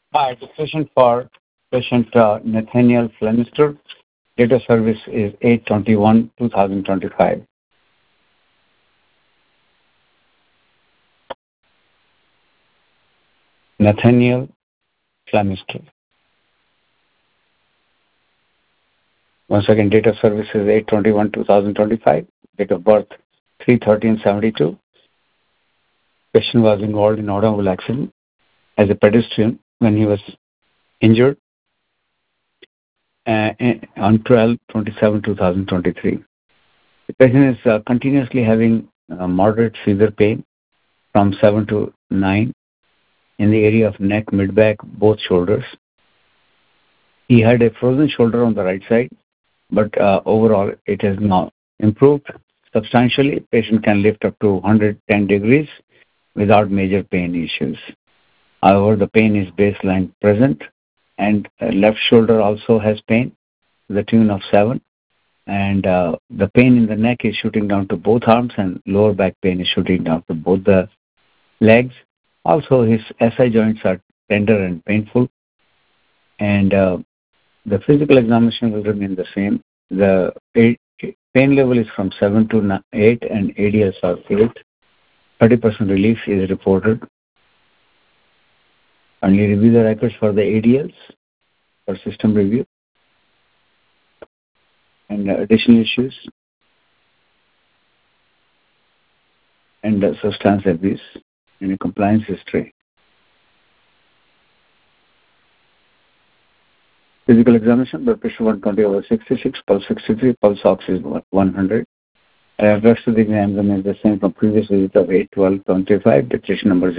Hi, the patient for patient Nathaniel Flemister. Date of service is 8/21/2025. Nathaniel Flemister. Once again, date of service is 8/21/2025. Date of birth 3/13/72. Patient was involved in automobile accident as a pedestrian when he was injured on 12/27/2023. The patient is continuously having moderate severe pain from 7 to 9 in the area of neck, mid-back, both shoulders. He had a frozen shoulder on the right side, but overall it has now improved substantially. Patient can lift up to 110 degrees without major pain issues. However, the pain is baseline present, and left shoulder also has pain to the tune of 7. And the pain in the neck is shooting down to both arms, and lower back pain is shooting down to both the legs. Also, his SI joints are tender and painful, and the physical examination will remain the same. The pain level is from 7 to 8, and ADLs are 8. 30% relief is reported. And you review the records for the ADLs for system review and additional issues and substance abuse and a compliance history. Physical examination, blood pressure 120/66, pulse 63, pulse ox is 100. Rest of the exam remains the same from previous visit of 8/12/25, declaration number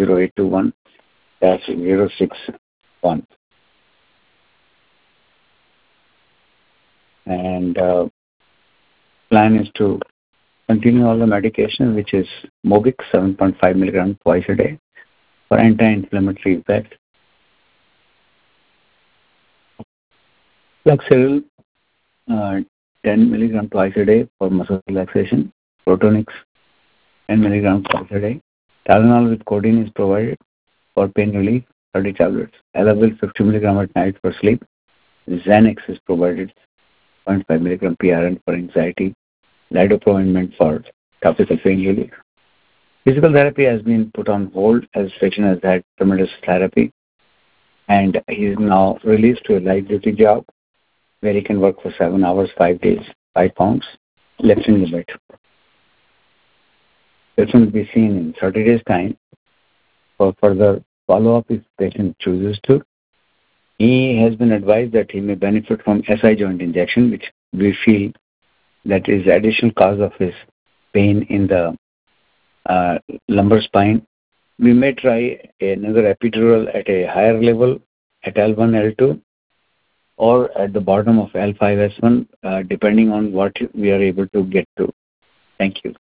0821-061. And plan is to continue all the medication, which is Mobix 7.5 milligram twice a day for anti-inflammatory effect. Flaxeril 10 milligram twice a day for muscle relaxation. Protonix 10 milligram twice a day. Tylenol with codeine is provided for pain relief, 30 tablets. Elavil 50 milligram at night for sleep. Xanax is provided, 0.5 milligram PRN for anxiety. Lidocaine for topical pain relief. Physical therapy has been put on hold as patient has had tremendous therapy, and he is now released to a light duty job where he can work for 7 hours, 5 days, 5 pounds, lifting the weight. Patient will be seen in 30 days' time for further follow-up if patient chooses to. He has been advised that he may benefit from SI joint injection, which we feel that is the additional cause of his pain in the lumbar spine. We may try another epidural at a higher level at L1, L2, or at the bottom of L5, S1, depending on what we are able to get to. Thank you.